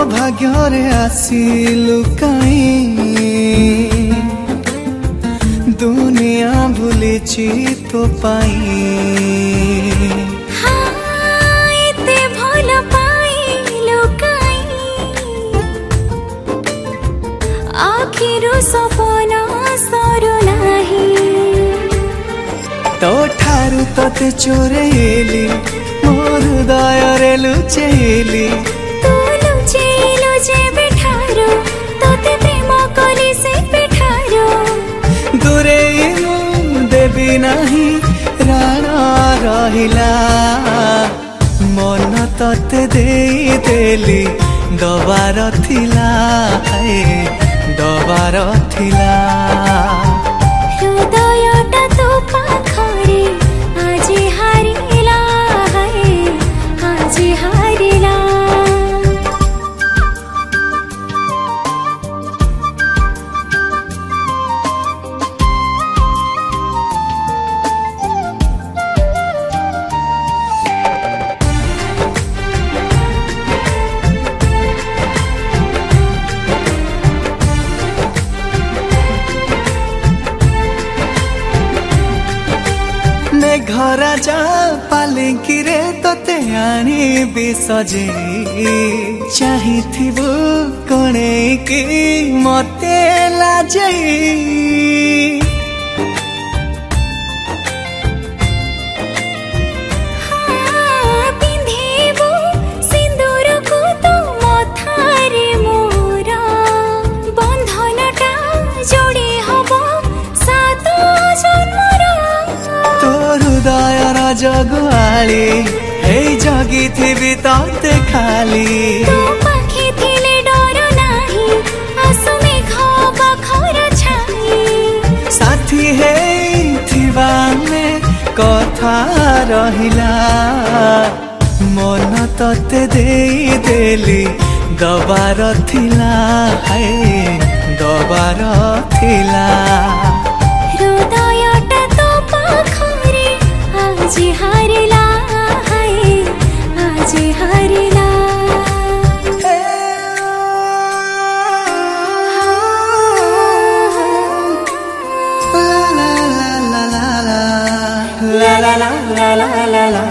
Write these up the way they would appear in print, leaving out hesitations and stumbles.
भाग्य आसिलु काई दुनिया भूलिची तो पाई एते भल पाइलु काई आखिरु सपना सरू नाही तो ठारू तते चोरेली मोर हृदय रे लुचेली तू लुचेलु जे बेठारो तोते प्रेम करी से बेठारो दूरे देवी नाही राण रहिला मन तते देई देली दबार थिला दबार थिला हृदयटा तो पाखरे आज हारिला आज हारिला घर जा पालिकी रे तोते आनी भी सजे चाहिथिबु कोणे की मते लाजई पिंधेबु सिंदूर को तो मथारे मोरा बंधनटा जोड़ी हबो सात जन्मर हृदय जगुआली हे जगी थी तते खाली तो पाखे थिले डर नाही आसु मेघ बखर छाई साथी हे थिबाने कथा रहिला मन तते देई देली दबार थिला दबार थिला हृदयटा तो पाखरे आज हारिला आज हारिला ला ला ला ला ला ला ला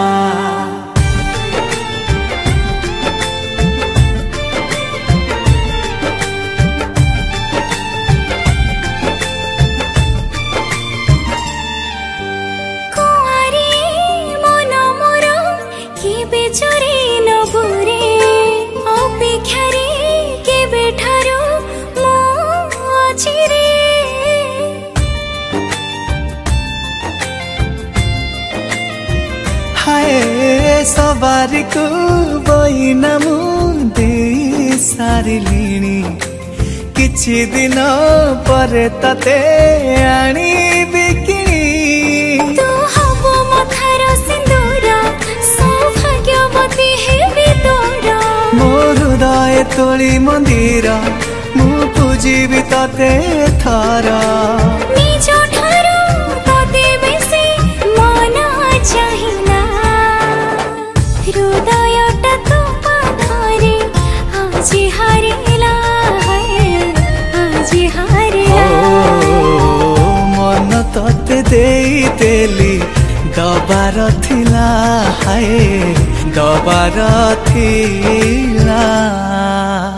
हाय सवारी को बहिना मुदे सारिलिणी किछि दिन परे तते आनी बिकिनी तू हबो मथार सिंदूर सौभाग्यवती हेबी तोर मो हृदय तोली मंदिर मु पूजिबी तते थर निज ठारू तते बेसी मन चाहिला हृदयटा तो पाखरे आज हारिला आज हारिला मन तते देई देली दबार थिला दबार थिला।